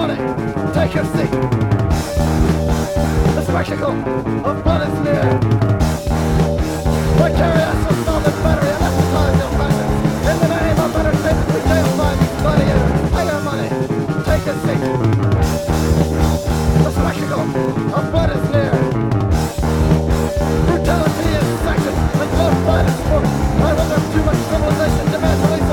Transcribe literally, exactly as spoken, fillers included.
money, take your seat. The spectacle of blood is near. Vicarious assaulted battery and exercise your passions. In the name of entertainment, we deify these gladiators. Pay your money, take your seat. The spectacle of blood is near. Brutality is sanctioned and glorified as sport. I wonder if too much civilization demands release